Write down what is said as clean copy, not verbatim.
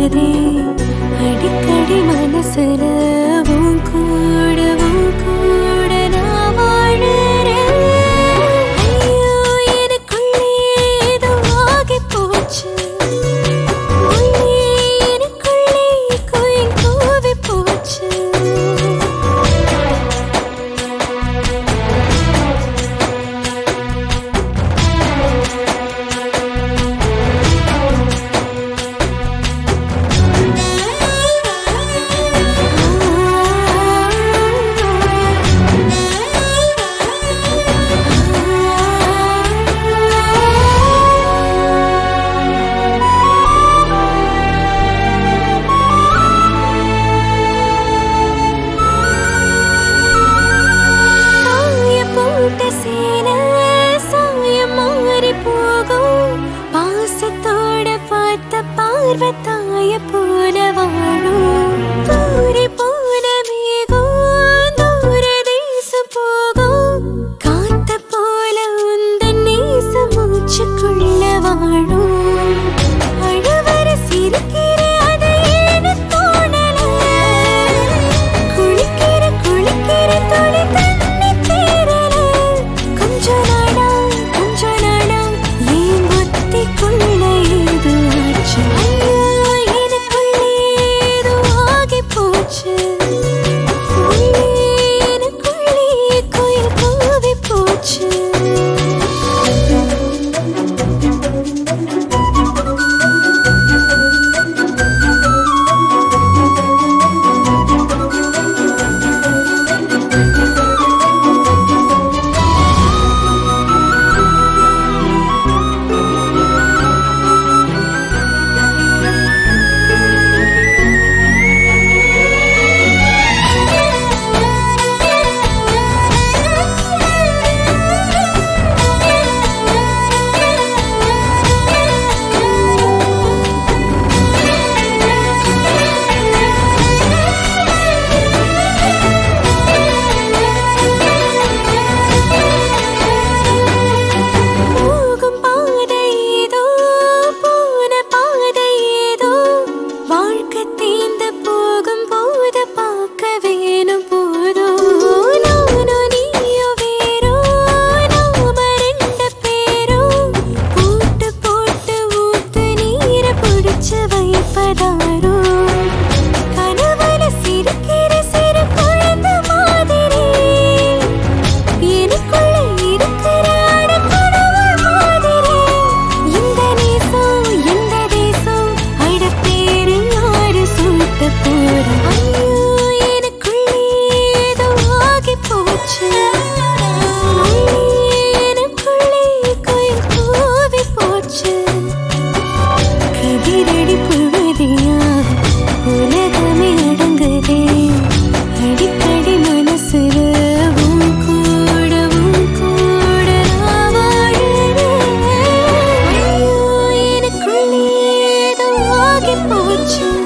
போதே அடிக்கடி மனசுல உன் கூட நான் வாழுறேன். ஐயோ எனக்குள்ளே ஏதோ ஆகி போச்சு. எனக்குள்ளே குயில் கூவி போச்சு. பார்வத்தாய போல வாழும் தூரி போன மேகம் தூர தேசம் போகும் காத்த போல உந்தன் நேச மூச்சுக்குள்ள வாழும் அழுவர சிரிக்கிற அதை ஏன்னு தோணல குளிக்கிற துளி தண்ணி தேரல கொஞ்ச நாடா ஏன் புத்திக்குள்ள ஏதோ ஆச்சு. Would you